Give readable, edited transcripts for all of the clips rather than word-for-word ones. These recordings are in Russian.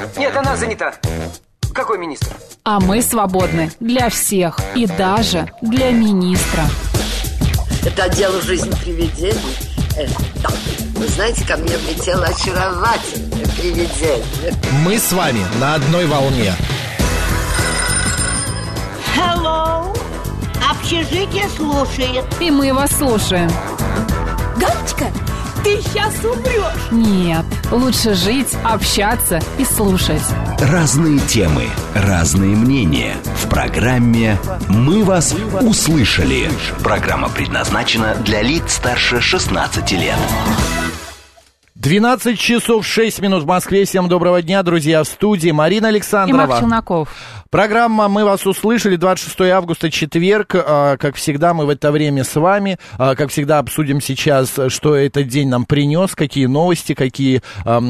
Нет, она занята. Какой министр? А мы свободны для всех и даже для министра. Это отдел «Жизнь привидений». Да. Вы знаете, ко мне влетело очаровательное привидение. Мы с вами на одной волне. Hello. Общежитие слушает. И мы вас слушаем. Галочка, ты сейчас умрешь. Нет, лучше жить, общаться и слушать. Разные темы, разные мнения. В программе «Мы вас услышали». Программа предназначена для лиц старше 16 лет. 12 часов 6 минут в Москве. Всем доброго дня, друзья, в студии Марина Александрова. И Марк Челноков. Программа «Мы вас услышали», 26 августа, четверг. Как всегда, мы в это время с вами. Как всегда, обсудим сейчас, что этот день нам принес, какие новости, какие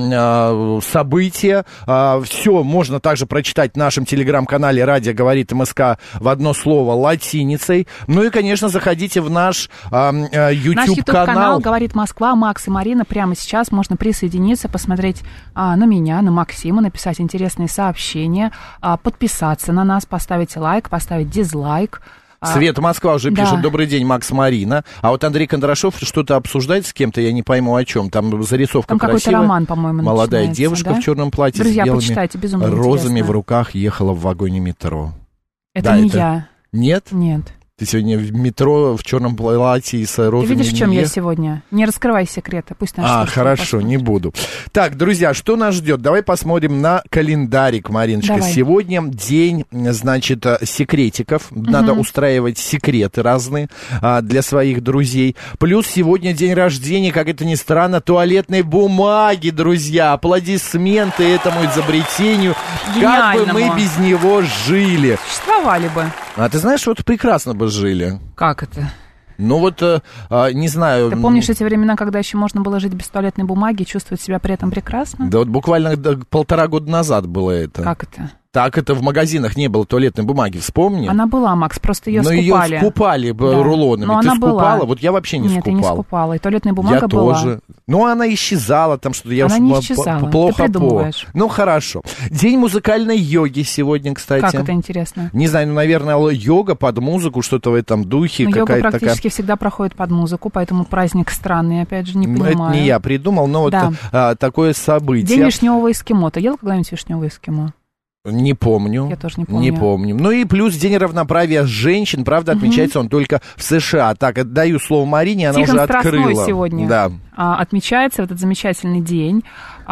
события. Все можно также прочитать в нашем телеграм-канале «Радио говорит МСК» в одно слово латиницей. Ну и, конечно, заходите в наш YouTube-канал. Наш YouTube-канал «Говорит Москва». Макс и Марина прямо сейчас можно присоединиться, посмотреть на меня, на Максима, написать интересные сообщения, подписаться на нас, поставить лайк, поставить дизлайк. Света Москва уже пишет: добрый день, Макс, Марина. А вот Андрей Кондрашов что-то обсуждает с кем-то, я не пойму о чем. Там зарисовка там красивая. Какой-то роман, по-моему, молодая начинается, девушка, да? в черном платье, друзья, с белыми почитайте, безумно розами интересно. в руках ехала в вагоне метро. Это не я. Нет? Нет. Ты сегодня в метро в черном платье и с розами. Ты видишь, в чем я сегодня? Не раскрывай секреты, пусть наши хорошо, посмотрят. не буду. Так, друзья, что нас ждет? Давай посмотрим на календарик, Мариночка. Давай. Сегодня день, значит, секретиков. Надо устраивать секреты разные для своих друзей. Плюс сегодня день рождения, как это ни странно, туалетной бумаги, друзья. Аплодисменты этому изобретению. Как бы мы без него жили. Существовали бы. А ты знаешь, вот прекрасно бы жили. Как это? Ну вот, не знаю... Ты помнишь эти времена, когда еще можно было жить без туалетной бумаги и чувствовать себя при этом прекрасно? Да вот буквально 1,5 года назад было это. Как это? Так, это в магазинах не было туалетной бумаги, вспомни. Она была, Макс, просто ее скупали. Но ее скупали рулонами. Но ты она скупала? Была. Вот я вообще не скупал. Нет, я не скупала. И туалетная бумага я была. Тоже. Ну, она исчезала там что-то. Я она не исчезала, плохо ты придумываешь. Ну, хорошо. День музыкальной йоги сегодня, кстати. Как это интересно? Не знаю, наверное, йога под музыку, что-то в этом духе. Но йога практически всегда проходит под музыку, поэтому праздник странный, опять же, не понимаю. Это не я придумал, но вот такое событие. День вишневого эскимо. Ты ел когда-нибудь вишневого эскимо? Не помню. Я тоже не помню. Не помню. Ну и плюс День равноправия женщин, правда, отмечается он только в США. Так, отдаю слово Марине, она Тихон уже открыла. Страстной сегодня отмечается в этот замечательный день.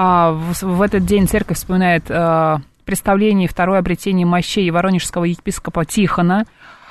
В этот день церковь вспоминает представление и второе обретение мощей воронежского епископа Тихона.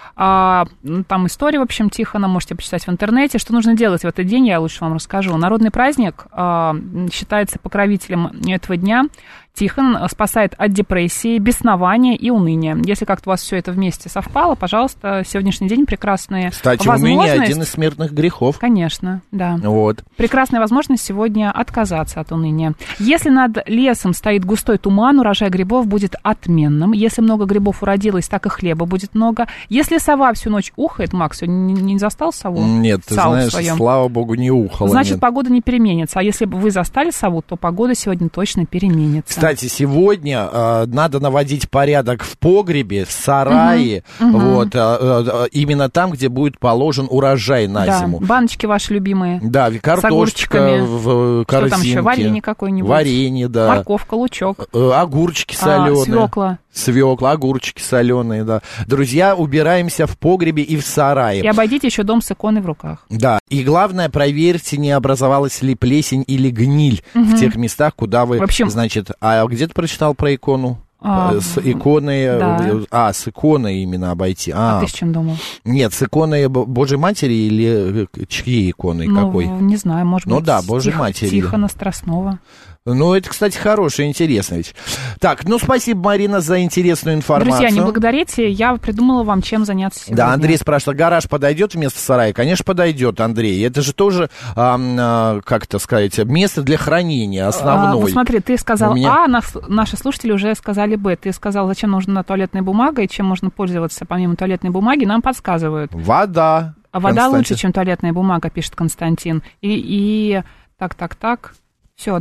Там история, в общем, Тихона, можете почитать в интернете. Что нужно делать в этот день, я лучше вам расскажу. Народный праздник считается покровителем этого дня. Тихон спасает от депрессии, беснования и уныния. Если как-то у вас все это вместе совпало, пожалуйста, сегодняшний день прекрасная Кстати, возможность... уныние один из смертных грехов. Конечно, да. Вот. Прекрасная возможность сегодня отказаться от уныния. Если над лесом стоит густой туман, урожай грибов будет отменным. Если много грибов уродилось, так и хлеба будет много. Если сова всю ночь ухает, Макс, не застал сову? Нет, ты знаешь, слава богу, не ухала. Значит, нет. Погода не переменится. А если бы вы застали сову, то погода сегодня точно переменится. Кстати, сегодня надо наводить порядок в погребе, в сарае, вот, именно там, где будет положен урожай на зиму. Баночки ваши любимые. Да, картошечка в корзинке. Что там еще, варенье какое-нибудь? Варенье, да. Морковка, лучок. Огурчики соленые. Свекла, огурчики соленые, да. Друзья, убираемся в погребе и в сарае. И обойдите еще дом с иконой в руках. Да, и главное, проверьте, не образовалась ли плесень или гниль в тех местах, куда вы, значит... А где ты прочитал про икону? С иконой, да. С иконой именно обойти. А ты с чем думал? Нет, с иконой Божьей Матери или чьей иконой, какой? Не знаю, может быть, Божьей Матери. Тихона Страстного. Ну, это, кстати, хорошая, интересная вещь. Так, спасибо, Марина, за интересную информацию. Друзья, не благодарите, я придумала вам, чем заняться сегодня. Да, Андрей спрашивает, гараж подойдет вместо сарая? Конечно, подойдет, Андрей. Это же тоже, как это сказать, место для хранения основное. Вот смотри, ты сказал наши слушатели уже сказали Б. Ты сказал, зачем нужна туалетная бумага и чем можно пользоваться помимо туалетной бумаги, нам подсказывают. Вода. Вода лучше, чем туалетная бумага, пишет Константин. И так. Все, да.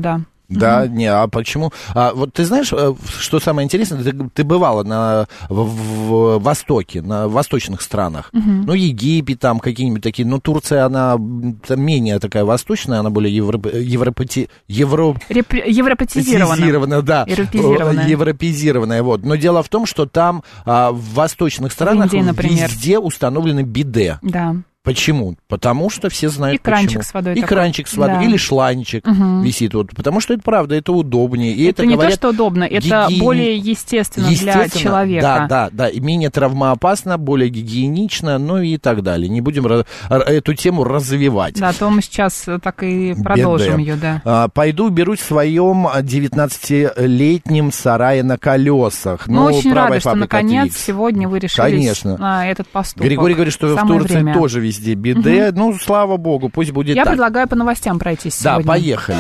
Да, не, а почему? Вот ты знаешь, что самое интересное, ты бывала в Востоке, на восточных странах, ну, Египет там, какие-нибудь такие, ну, Турция, она там менее такая восточная, она более европеизированная, да, европеизированная, вот. Но дело в том, что там в восточных странах везде установлены биде. Да. Почему? Потому что все знают, и кранчик с водой. И кранчик с водой, да. Или шланчик висит. Вот, потому что это правда, это удобнее. И это не то, что удобно, это более естественно для человека. Да, и менее травмоопасно, более гигиенично, ну и так далее. Не будем эту тему развивать. Да, то мы сейчас так и продолжим ее, да. Пойду уберусь в своем 19-летнем сарае на колесах. Мы очень рады, что наконец сегодня вы решились на этот поступок. Григорий говорит, что в Турции тоже везде биде. Ну, слава богу, пусть будет так. Я предлагаю по новостям пройтись сегодня. Да, поехали.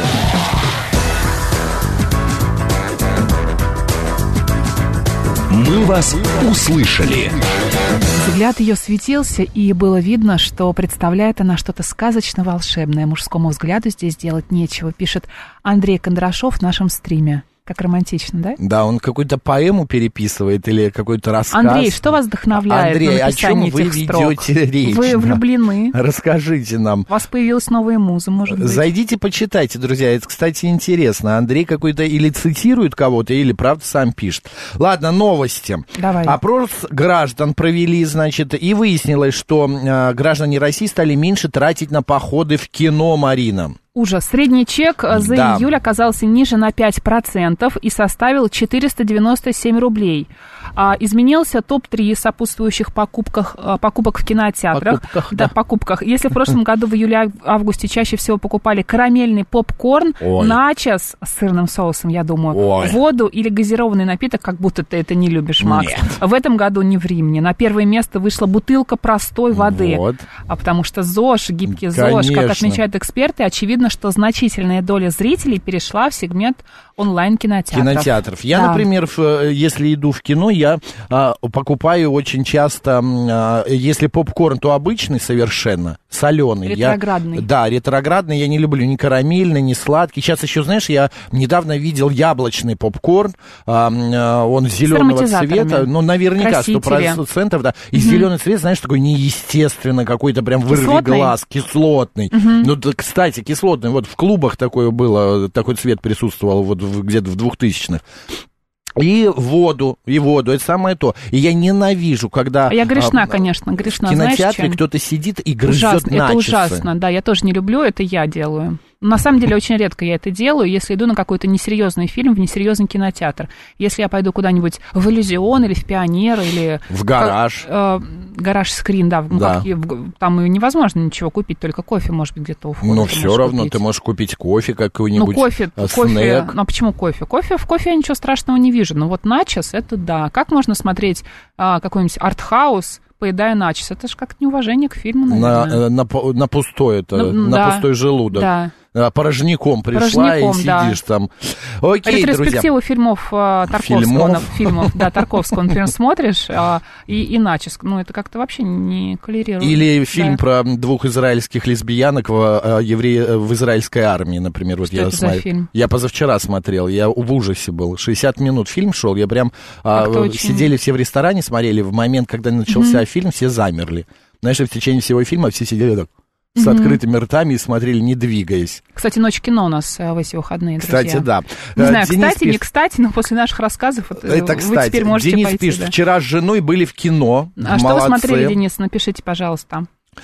Мы вас услышали. Взгляд ее светился, и было видно, что представляет она что-то сказочно-волшебное. Мужскому взгляду здесь делать нечего, пишет Андрей Кондрашов в нашем стриме. Как романтично, да? Да, он какую-то поэму переписывает или какой-то рассказ. Андрей, что вас вдохновляет Андрей, на написание этих строк? О чем вы ведете речь? Вы влюблены? Расскажите нам. У вас появилась новая муза, может быть? Зайдите, почитайте, друзья. Это, кстати, интересно. Андрей какой-то или цитирует кого-то, или, правда, сам пишет. Ладно, новости. Давай. Опрос граждан провели, значит, и выяснилось, что граждане России стали меньше тратить на походы в кино, Марина. Ужас. Средний чек за июль оказался ниже на 5% и составил 497 рублей. Изменился топ-3 сопутствующих покупок в кинотеатрах. Покупках. Если в прошлом году в июле-августе чаще всего покупали карамельный попкорн, начос с сырным соусом, я думаю, воду или газированный напиток, как будто ты это не любишь, Макс. Нет. В этом году не ври мне. На первое место вышла бутылка простой воды. Вот. Потому что ЗОЖ, гибкий ЗОЖ, как отмечают эксперты, очевидно, что значительная доля зрителей перешла в сегмент онлайн-кинотеатров. Я, например, если иду в кино, я покупаю очень часто, если попкорн, то обычный совершенно, соленый. Ретроградный. Ретроградный я не люблю, ни карамельный, ни сладкий. Сейчас еще, знаешь, я недавно видел яблочный попкорн, он зеленого цвета, ну, наверняка 100%, да, и зеленый цвет, знаешь, такой неестественно, какой-то прям вырви глаз, кислотный. Ну, кстати, кислотный, вот в клубах такое было, такой цвет присутствовал вот где-то в 2000-х. И воду, это самое то. И я ненавижу, когда... Я грешна, конечно, грешна. В кинотеатре кто-то сидит и грызет начосы. Это ужасно, да, я тоже не люблю, это я делаю. На самом деле, очень редко я это делаю, если иду на какой-то несерьезный фильм в несерьезный кинотеатр. Если я пойду куда-нибудь в «Иллюзион» или в «Пионер», или... В «Гараж». «Гараж Скрин», да. Там невозможно ничего купить, только кофе, может быть, где-то у входа. Но все равно купить. Ты можешь купить кофе какой-нибудь, снэк. Ну, почему кофе? В кофе я ничего страшного не вижу. Но вот начос, это да. Как можно смотреть какой-нибудь артхаус, поедая начос? Это же как неуважение к фильму, наверное. На пустой желудок. Да. Порожняком пришла и сидишь там. Окей, ретроспективу фильмов Тарковского, например, смотришь, и начос. Ну, это как-то вообще не коллерирует. Или фильм про двух израильских лесбиянок в израильской армии, например. Вот я смотрел. Фильм? Я позавчера смотрел, я в ужасе был. 60 минут фильм шел, я прям... Сидели все в ресторане, смотрели, в момент, когда начался фильм, все замерли. Знаешь, в течение всего фильма все сидели так... с открытыми ртами и смотрели, не двигаясь. Кстати, ночь кино у нас в эти выходные, друзья. Кстати, да. Не знаю, не кстати, но после наших рассказов это, кстати, вы теперь можете Денис пойти. пишет, вчера с женой были в кино. Что вы смотрели, Денис? Напишите, пожалуйста.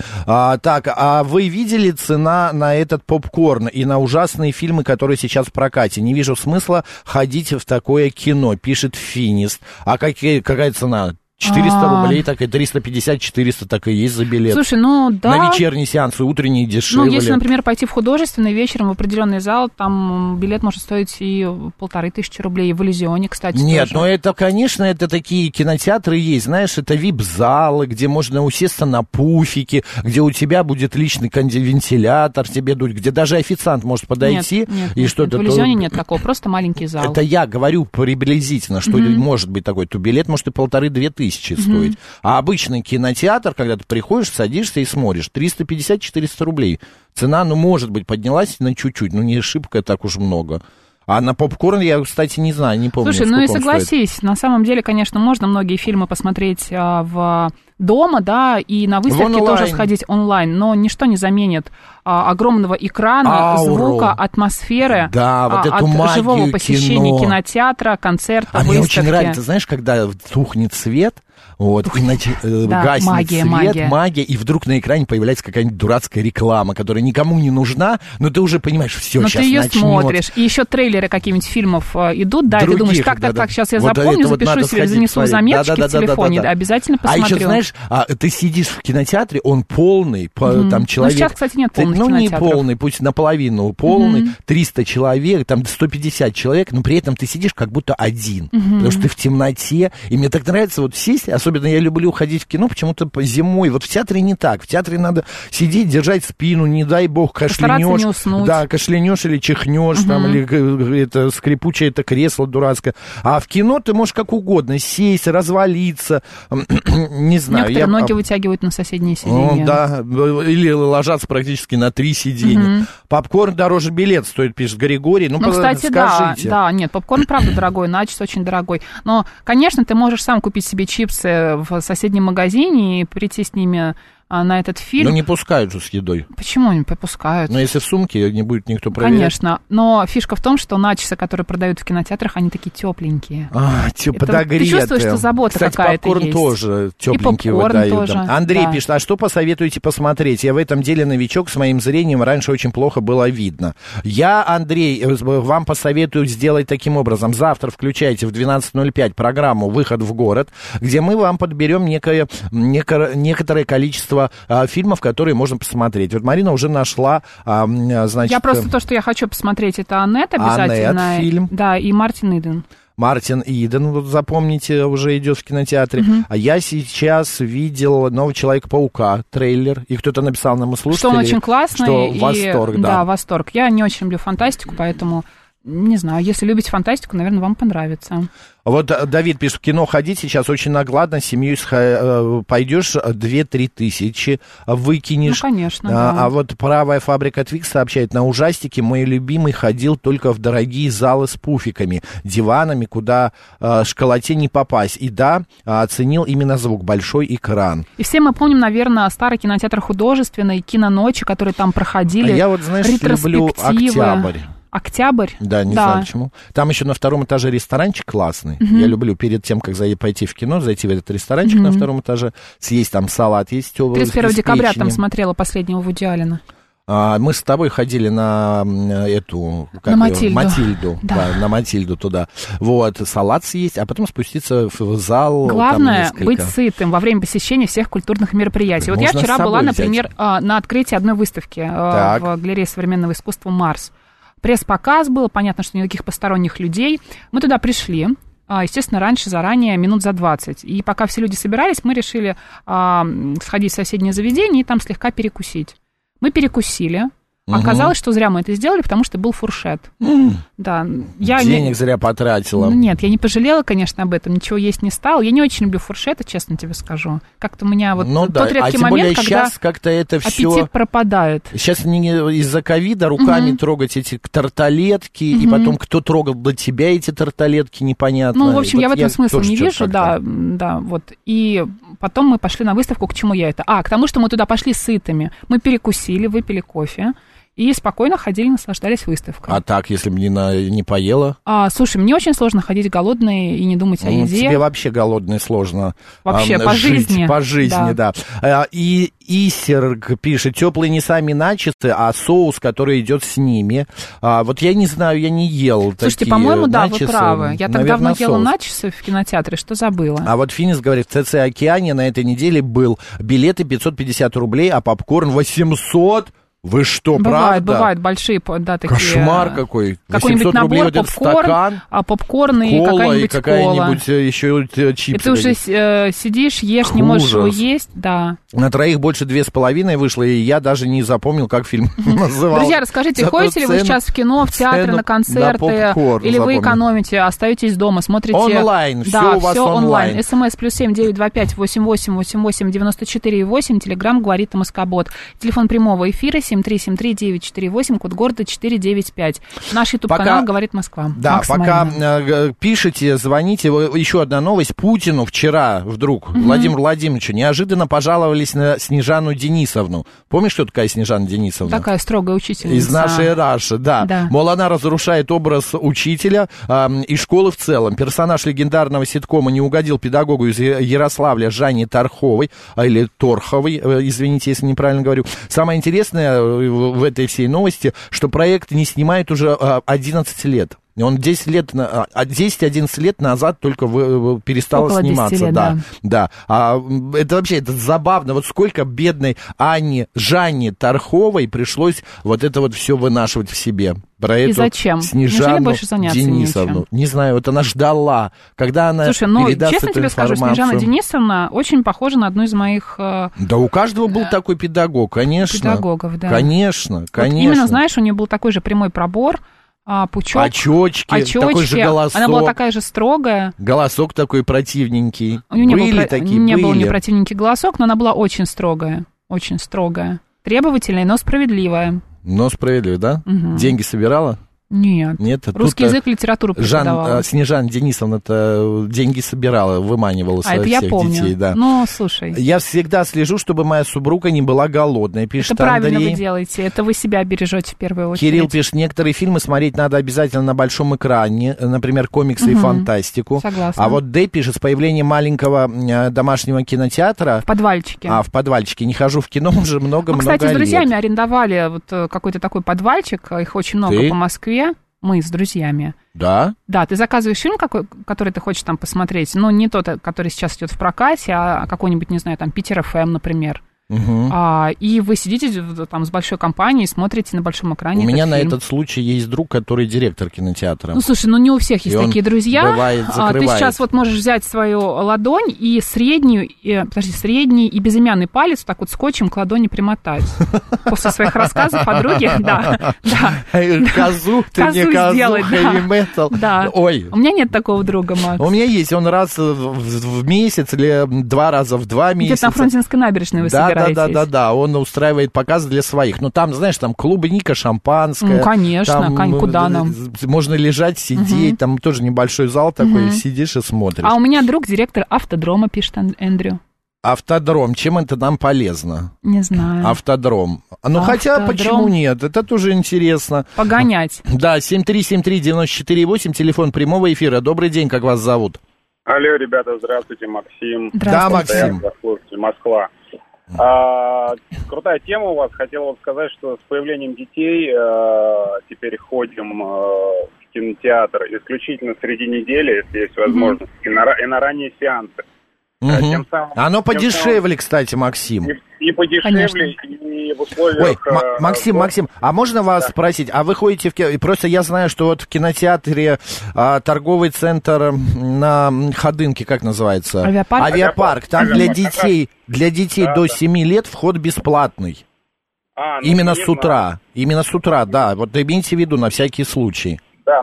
А вы видели цена на этот попкорн и на ужасные фильмы, которые сейчас в прокате? Не вижу смысла ходить в такое кино, пишет Финист. А какая цена? 400 рублей, так и 350-400 так и есть за билет. Слушай, ну да. На вечерние сеансы, утренние дешевле. Ну, если, например, пойти в художественный вечером в определенный зал, там билет может стоить и 1500 рублей, и в «Иллюзионе», кстати. Нет, тоже. ну это, конечно, это такие кинотеатры есть, знаешь, это вип-залы, где можно усесться на пуфике, где у тебя будет личный вентилятор, тебе дуть, где даже официант может подойти и что-то... В «Иллюзионе» нет такого, просто маленький зал. Это я говорю приблизительно, что может быть такой, то билет может и 1500-2000 стоить. А обычный кинотеатр, когда ты приходишь, садишься и смотришь, 350-400 рублей. Цена, ну, может быть, поднялась на чуть-чуть, но не шибко так уж много. А на попкорн я, кстати, не знаю, не помню. Слушай, ну и согласись, на самом деле, конечно, можно многие фильмы посмотреть в дома, да, и на выставке тоже сходить онлайн, но ничто не заменит огромного экрана, звука, атмосферы, да, вот эту от живого посещения кинотеатра, концерта, выставки. Мне очень нравится, знаешь, когда тухнет свет, вот, и гаснет свет, магия, и вдруг на экране появляется какая-нибудь дурацкая реклама, которая никому не нужна, но ты уже понимаешь, все, сейчас ты ее начнет. Смотришь, и еще трейлеры каких-нибудь фильмов идут, да, и ты думаешь, так, сейчас я вот запомню, запишу себе, занесу в заметочки в телефоне, обязательно посмотрю. А еще, знаешь, ты сидишь в кинотеатре, он полный, там человек... Ну, сейчас, кстати, нет полных не кинотеатров. полный, пусть наполовину полный, 300 человек, там 150 человек, но при этом ты сидишь как будто один, потому что ты в темноте, и мне так нравится вот сесть, особенно я люблю ходить в кино почему-то зимой, вот в театре не так, в театре надо сидеть, держать спину, не дай бог, кашлянешь, не уснуть. Да, кашлянешь или чихнешь, там, или это скрипучее это кресло дурацкое, а в кино ты можешь как угодно сесть, развалиться, не знаю. Некоторые ноги вытягивают на соседние сиденья. Да, или ложатся практически на 3 сиденья. Попкорн дороже билет стоит, пишет Григорий. Ну, кстати, скажите. Да, нет, попкорн, правда, дорогой, начос очень дорогой. Но, конечно, ты можешь сам купить себе чипсы в соседнем магазине и прийти с ними на этот фильм. Но не пускают же с едой. Почему не попускают? Но если в сумке, не будет никто проверять. Конечно, но фишка в том, что начосы, которые продают в кинотеатрах, они такие тепленькие. Подогретые. Ты чувствуешь, что забота какая-то есть. Кстати, попкорн тоже тепленький выдают. Тоже, Андрей пишет, а что посоветуете посмотреть? Я в этом деле новичок, с моим зрением раньше очень плохо было видно. Я, Андрей, вам посоветую сделать таким образом. Завтра включайте в 12:05 программу «Выход в город», где мы вам подберем некоторое количество фильмов, которые можно посмотреть. Вот Марина уже нашла, значит... Я просто то, что я хочу посмотреть, это «Аннет» обязательно. «Аннет» фильм. Да, и «Мартин Иден». Мартин Иден, вот запомните, уже идет в кинотеатре. А я сейчас видел «Нового Человека-паука» трейлер, и кто-то написал нам, слушатели, что он очень классный. Что восторг, да. Да, восторг. Я не очень люблю фантастику, поэтому... Не знаю, если любите фантастику, наверное, вам понравится. Вот Давид пишет, в кино ходить сейчас очень накладно, с семьей пойдешь 2-3 тысячи, выкинешь. Ну, конечно, да. А вот «Правая фабрика Твикс» сообщает, на ужастике мой любимый ходил только в дорогие залы с пуфиками, диванами, куда школоте не попасть. И да, оценил именно звук, большой экран. И все мы помним, наверное, старый кинотеатр художественный, киноночи, которые там проходили. А я вот, знаешь, люблю «Октябрь». «Октябрь»? Да, не знаю почему. Там еще на 2-м этаже ресторанчик классный. Я люблю перед тем, как пойти в кино, зайти в этот ресторанчик на 2-м этаже, съесть там салат, есть 31 декабря там смотрела последнего Вуди Аллена. Мы с тобой ходили на эту... на Матильду. Да. На Матильду туда. Вот, салат съесть, а потом спуститься в зал. Главное быть сытым во время посещения всех культурных мероприятий. Вот я вчера была, например, на открытии одной выставки в галерее современного искусства «Марс». Пресс-показ был, понятно, что никаких посторонних людей. Мы туда пришли, естественно, раньше, заранее, минут за 20. И пока все люди собирались, мы решили сходить в соседнее заведение и там слегка перекусить. Мы перекусили. Оказалось, что зря мы это сделали, потому что был фуршет. Да, денег зря потратила. Нет, я не пожалела, конечно, об этом, ничего есть не стала. Я не очень люблю фуршеты, честно тебе скажу. Как-то у меня вот тот редкий момент, когда как-то это аппетит все пропадает. Сейчас из-за ковида руками трогать эти тарталетки, и потом кто трогал для тебя эти тарталетки, непонятно. Ну, в общем, вот я в этом смысла не вижу, да, вот. И потом мы пошли на выставку, к чему я это? К тому, что мы туда пошли сытыми. Мы перекусили, выпили кофе. И спокойно ходили, наслаждались выставкой. А так, если бы не поела? Слушай, мне очень сложно ходить голодной и не думать о еде. Тебе вообще голодной сложно вообще, по жизни. По жизни, да. И Исерг пишет, теплые не сами начосы, а соус, который идет с ними. Вот я не знаю, я не ел. Слушайте, такие по-моему, начосы. Да, вы правы. Я так давно ела начосы в кинотеатре, что забыла. А вот Финис говорит, в ЦЦ «Океане» на этой неделе был билеты 550 рублей, а попкорн 800. Вы что, правда? Бывают большие, да, такие... Кошмар какой. Какой-нибудь набор, попкорн и какая-нибудь кола. Какая-нибудь еще чипсы. И ты уже сидишь, ешь, не можешь его есть, да. На троих больше 2,5 вышло, и я даже не запомнил, как фильм назывался. Друзья, расскажите, ходите ли вы сейчас в кино, в театры, на концерты, или вы экономите, остаетесь дома, смотрите... Онлайн, все у вас онлайн. СМС +7 925 88 88 94 8, Телеграм говорит МСК-бот. Телефон прямого эфира 7373948, 7373948, код города 495. Наш YouTube-канал «Говорит Москва». Да, Макс пока Марина. пишите, звоните. Еще одна новость. Путину вчера вдруг, Владимиру Владимировичу, неожиданно пожаловались на Снежану Денисовну. Помнишь, кто такая Снежана Денисовна? Такая строгая учительница. Из нашей Раши, да. Мол, она разрушает образ учителя и школы в целом. Персонаж легендарного ситкома не угодил педагогу из Ярославля Жанне Тарховой, или Торховой, извините, если неправильно говорю. Самое интересное в этой всей новости, что проект не снимает уже 11 лет. Он 10-11 лет назад только перестал около сниматься. 10 лет, да. Это вообще это забавно. Вот сколько бедной Жанне Тарховой пришлось вот это вот все вынашивать в себе. Про эту зачем? Снежану Денисовну. Нечем? Не знаю, вот она ждала, когда она передаст честно эту тебе скажу, информацию. Снежана Денисовна очень похожа на одну из моих... Да у каждого был такой педагог, конечно. Педагогов, да. Конечно. Вот именно, знаешь, у нее был такой же прямой пробор, пучок, очечки, такой же голосок. Она была такая же строгая. Голосок такой противненький. У нее не был не противненький голосок, но она была очень строгая. Очень строгая. Требовательная, но справедливая. Но справедливая, да? Угу. Деньги собирала? Нет. Русский язык, литературу преподавала. Снежана Денисовна-то деньги собирала, выманивала со всех это я помню. детей. Да. Ну, слушай. Я всегда слежу, чтобы моя супруга не была голодной, пишет это Андрей. Правильно вы делаете, это вы себя бережете в первую очередь. Кирилл пишет, некоторые фильмы смотреть надо обязательно на большом экране, например, комиксы и фантастику. Согласна. А вот Дэй пишет, с появлением маленького домашнего кинотеатра... В подвальчике. В подвальчике. Не хожу в кино уже много-много лет. Кстати, с друзьями арендовали вот какой-то такой подвальчик, их очень много по Москве. Мы с друзьями. Да? Да, ты заказываешь фильм, который ты хочешь там посмотреть, но не тот, который сейчас идет в прокате, а какой-нибудь, не знаю, там, Питер ФМ, например. Угу. И вы сидите там с большой компанией, смотрите на большом экране. У меня фильм. На этот случай есть друг, который директор кинотеатра. Ну, слушай, не у всех есть такие друзья. Бывает, закрывает. Ты сейчас вот можешь взять свою ладонь и средний и безымянный палец так вот скотчем к ладони примотать. После своих рассказов подруги, да. Козу, ты мне козу, хэви-метал. Да. Ой. У меня нет такого друга, Макс. У меня есть, он раз в месяц или 2 раза в 2 месяца. Где-то на Фрунзенской набережной вы собираетесь. Да, он устраивает показы для своих. Но там, знаешь, там клубника, шампанское. Ну, конечно, куда нам. Можно лежать, сидеть, там тоже небольшой зал такой, сидишь и смотришь. А у меня друг директор автодрома, пишет Эндрю. Автодром, чем это нам полезно? Не знаю. Автодром. Ну, хотя, почему нет? Это тоже интересно. Погонять. Да, 7373948, телефон прямого эфира. Добрый день, как вас зовут? Алло, ребята, здравствуйте, Максим. Да, Максим. Москва. Крутая тема у вас. Хотел вот сказать, что с появлением детей теперь ходим в кинотеатр исключительно среди недели, если есть возможность, и на ранние сеансы. Тем самым, оно подешевле, кстати, Максим. И подешевле, конечно. И в условиях... Ой, Максим, а можно вас спросить, а вы ходите в кино... Просто я знаю, что вот в кинотеатре торговый центр на Ходынке, как называется? Авиапарк. Там для детей до 7 лет вход бесплатный. Именно с утра. Именно с утра, да. Вот имейте в виду на всякий случай. Да,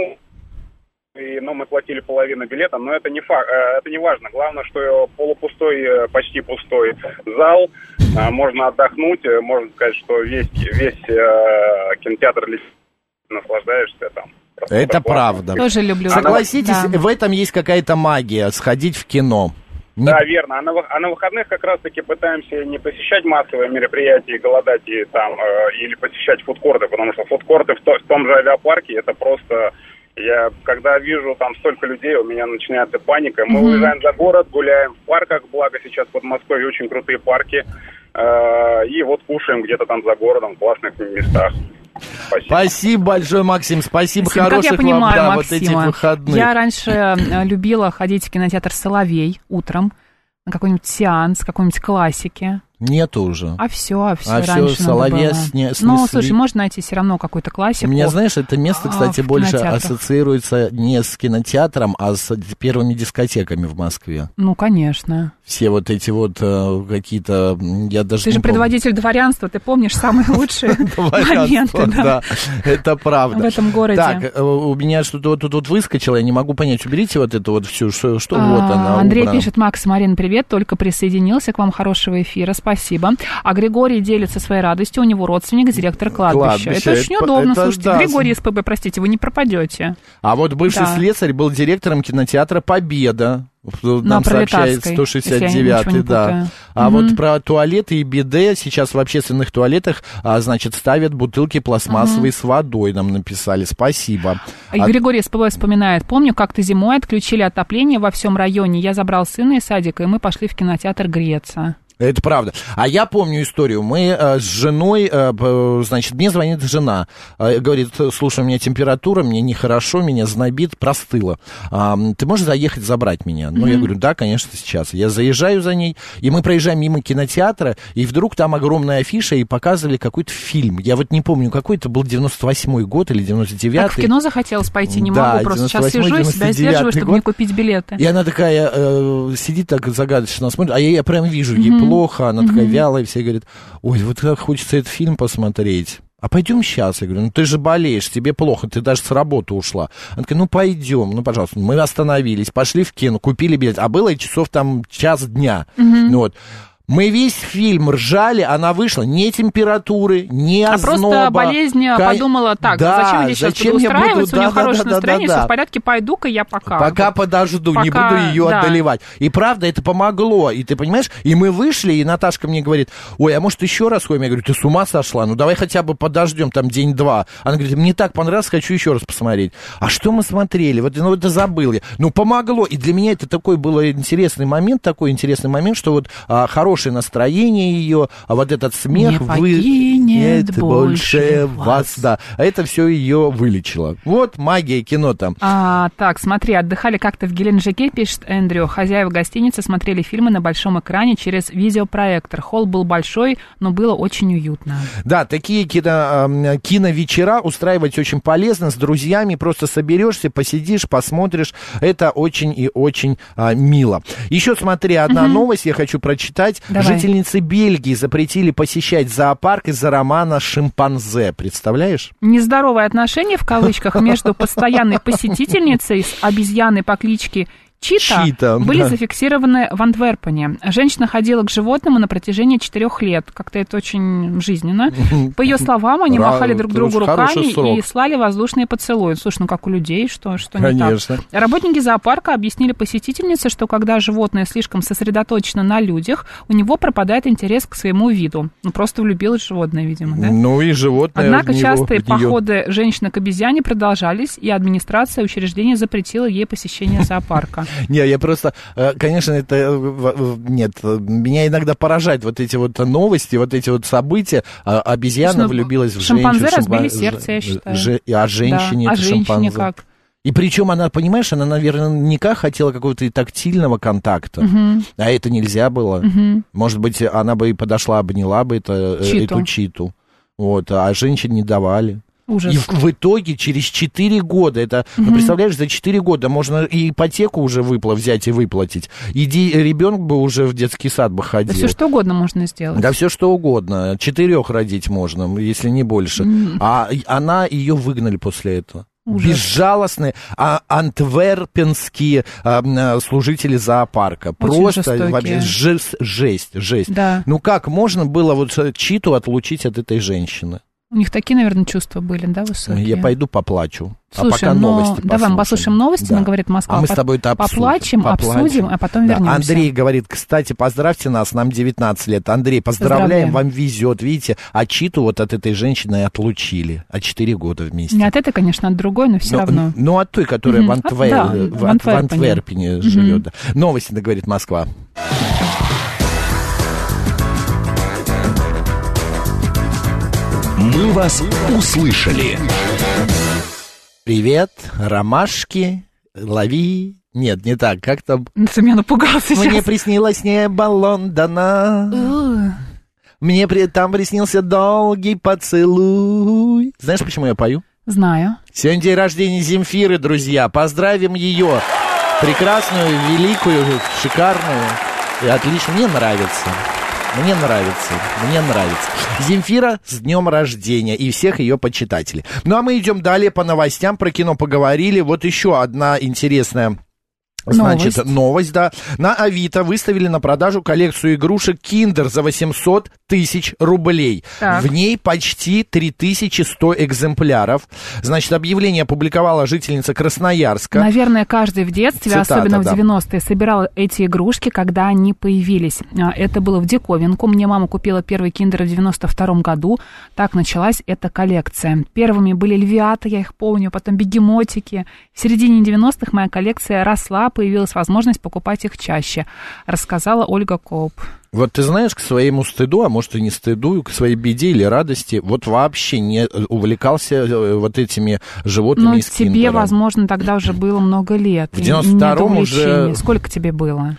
но мы платили половину билета, но это не это не важно. Главное, что полупустой, почти пустой зал, можно отдохнуть, можно сказать, что весь кинотеатр наслаждаешься там. Это правда. Тоже люблю. Согласитесь, в этом есть какая-то магия, сходить в кино. Да, верно. А на выходных как раз-таки пытаемся не посещать массовые мероприятия и голодать и там, или посещать фудкорты, потому что фудкорты в том же авиапарке, это просто... Я, когда вижу там столько людей, у меня начинается паника. Мы уезжаем за город, гуляем в парках, благо сейчас в Подмосковье очень крутые парки. И вот кушаем где-то там за городом в классных местах. Спасибо большое, Максим. Спасибо, хороших как я понимаю, вам, Максима, вот этих выходных. Я раньше любила ходить в кинотеатр «Соловей» утром на какой-нибудь сеанс, какой-нибудь классики. Нету уже. А все раньше Соловья снесли. Ну, слушай, можно найти все равно какую-то классику. У меня, знаешь, это место, кстати, больше ассоциируется не с кинотеатром, а с первыми дискотеками в Москве. Ну, конечно. Все вот эти вот какие-то... Ты же предводитель дворянства, ты помнишь самые лучшие моменты. Да, это правда. В этом городе. Так, у меня что-то тут выскочило, я не могу понять. Уберите вот это вот все, что вот она. Андрей пишет: Макс, Марина, привет, только присоединился к вам, хорошего эфира. спасибо. А Григорий делится своей радостью, у него родственник, директор кладбища. Это очень удобно, слушайте. Да. Григорий СПБ, простите, вы не пропадете. А вот бывший слесарь был директором кинотеатра «Победа». Нам сообщает 169-й, да. А вот про туалеты и биде сейчас в общественных туалетах, значит, ставят бутылки пластмассовые с водой, нам написали. Спасибо. И Григорий СПБ вспоминает. Помню, как-то зимой отключили отопление во всем районе. Я забрал сына из садика, и мы пошли в кинотеатр греться. Это правда. А я помню историю. Мы с женой, значит, мне звонит жена, говорит: слушай, у меня температура, мне нехорошо, меня знобит, простыла. Ты можешь заехать забрать меня? Ну, я говорю, да, конечно, сейчас. Я заезжаю за ней, и мы проезжаем мимо кинотеатра, и вдруг там огромная афиша, и показывали какой-то фильм. Я вот не помню, какой это был, 98-й год или 99-й. Так в кино захотелось пойти, не могу, просто сейчас сижу и себя сдерживаю, чтобы не купить билеты. И она такая сидит так загадочно смотрит, а я прям вижу, ей плохо, она такая вялая, все говорят: ой, вот как хочется этот фильм посмотреть. А пойдем сейчас. Я говорю, ну ты же болеешь, тебе плохо, ты даже с работы ушла. Она такая, ну пойдем, ну пожалуйста. Мы остановились, пошли в кино, купили билет, а было часов там час дня. Вот. Мы весь фильм ржали, она вышла, ни температуры, ни озноба. Просто болезнь подумала так, зачем я сейчас буду устраиваться, у нее хорошее настроение, все в порядке, пойду-ка я пока. Пока подожду, не буду ее одолевать. И правда, это помогло, и ты понимаешь, и мы вышли, и Наташка мне говорит: ой, а может еще раз ходим? Я говорю, ты с ума сошла? Ну давай хотя бы подождем там день-два. Она говорит, мне так понравилось, хочу еще раз посмотреть. А что мы смотрели? Вот, ну это забыл я. Ну помогло, и для меня это такой был интересный момент, что вот хороший настроение ее, а вот этот смех покинет больше вас, да. А это все ее вылечило. Вот магия кино там. Так, смотри, отдыхали как-то в Геленджике, пишет Эндрю. Хозяева гостиницы смотрели фильмы на большом экране через видеопроектор. Холл был большой, но было очень уютно. Да, такие киновечера устраивать очень полезно. С друзьями просто соберешься, посидишь, посмотришь. Это очень и очень мило. Еще смотри, одна новость я хочу прочитать. Давай. Жительницы Бельгии запретили посещать зоопарк из-за романа «Шимпанзе». Представляешь? Нездоровые отношения, в кавычках, между постоянной посетительницей с обезьяной по кличке Чита были зафиксированы в Антверпене. Женщина ходила к животному на протяжении 4 лет. Как-то это очень жизненно. По ее словам, они махали друг другу руками и слали воздушные поцелуи. Слушай, ну как у людей, что Конечно. Не так? Работники зоопарка объяснили посетительнице, что когда животное слишком сосредоточено на людях, у него пропадает интерес к своему виду. Ну, просто влюбилось животное, видимо, да? Ну и животное. Однако частые походы женщины к обезьяне продолжались, и администрация учреждения запретила ей посещение зоопарка. Не, я просто, конечно, это, нет, меня иногда поражают вот эти вот новости, вот эти вот события. Обезьяна влюбилась в женщину. Шимпанзе разбили сердце, я считаю. А женщине да, это шимпанзе. Как? И причем она, понимаешь, она наверняка хотела какого-то тактильного контакта, а это нельзя было. Может быть, она бы и подошла, обняла бы эту читу. Вот, а женщин не давали. Ужас. И в итоге через 4 года, это, ну, представляешь, за 4 года можно и ипотеку уже взять и выплатить, и ребенок бы уже в детский сад бы ходил. Да все что угодно можно сделать. Да все что угодно, 4 родить можно, если не больше. А ее выгнали после этого. Ужас. Безжалостные антверпенские служители зоопарка. Очень просто вообще жесть. Да. Ну как можно было вот Читу отлучить от этой женщины? У них такие, наверное, чувства были, да, высокие? Я пойду поплачу. Слушай, а пока новости послушаем. Давай мы послушаем новости, да. Говорит Москва. А мы с тобой-то обсудим, а потом вернемся. Андрей говорит, кстати, поздравьте нас, нам 19 лет. Андрей, поздравляем, вам везет, видите. А Читу вот от этой женщины отлучили. 4 года вместе. Не от этой, конечно, от другой, но все равно. Ну, от той, которая в Антверпене живет. Да. Новости, говорит Москва. Мы вас услышали. Привет, ромашки, лови. Нет, не так, как там? Ты меня напугал сейчас. Мне приснилось небо Лондона. Мне там приснился долгий поцелуй. Знаешь, почему я пою? Знаю. Сегодня день рождения Земфиры, друзья. Поздравим ее. Прекрасную, великую, шикарную и отлично. Мне нравится. Земфира с днем рождения и всех ее почитателей. Ну, а мы идем далее по новостям. Про кино поговорили. Вот еще одна интересная Значит, новость, да. На Авито выставили на продажу коллекцию игрушек Kinder за 800 тысяч рублей. Так. В ней почти 3100 экземпляров. Значит, объявление опубликовала жительница Красноярска. Наверное, каждый в детстве, Цитата, особенно в да. 90-е, собирал эти игрушки, когда они появились. Это было в диковинку. Мне мама купила первый Kinder в 92-м году. Так началась эта коллекция. Первыми были львята, я их помню, потом бегемотики. В середине 90-х моя коллекция росла, появилась возможность покупать их чаще, рассказала Ольга Коуп. Вот ты знаешь, к своему стыду, а может и не стыду, к своей беде или радости, вот вообще не увлекался вот этими животными из Киндера. Тебе, возможно, тогда уже было много лет. В 92-м уже... Сколько тебе было?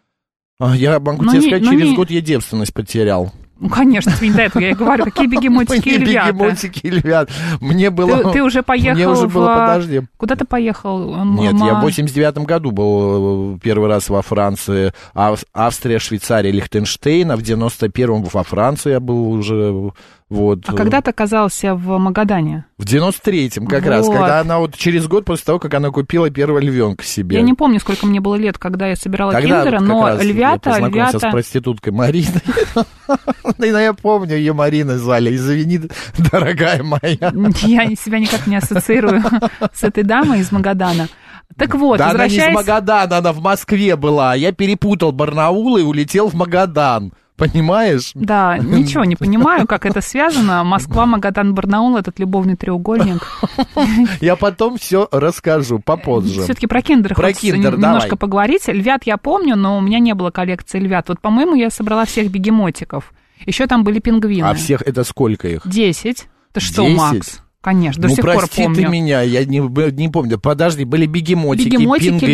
Я могу тебе сказать, через год я девственность потерял. Ну, конечно, тебе не до этого, я и говорю, какие бегемотики и львята. Бегемотики и львят. Мне было... Ты уже поехал Мне уже было, подожди. Куда ты поехал? Нет, я в 89-м году был первый раз во Франции, Австрия, Швейцария, Лихтенштейн, а в 91-м во Франции я был уже... Вот. А когда ты оказался в Магадане? В 93-м как раз, когда она вот через год после того, как она купила первого львенка себе. Я не помню, сколько мне было лет, когда я собирала Киндера, но львята... Я познакомился с проституткой Мариной. Я помню, ее Мариной звали. Извини, дорогая моя. Я себя никак не ассоциирую с этой дамой из Магадана. Так вот, да, возвращаясь... она не из Магадана, она в Москве была. Я перепутал Барнаул и улетел в Магадан. Понимаешь? Да, ничего не понимаю, как это связано. Москва, Магадан, Барнаул, этот любовный треугольник. Я потом все расскажу попозже. Все-таки про Киндер хочется немножко поговорить. Львят я помню, но у меня не было коллекции львят. Вот, по-моему, я собрала всех бегемотиков. Еще там были пингвины. А всех это сколько их? 10. Ты что, 10? Макс? Конечно, до сих пор помню. Ну, прости ты меня, я не помню. Подожди, были бегемотики, пингвины,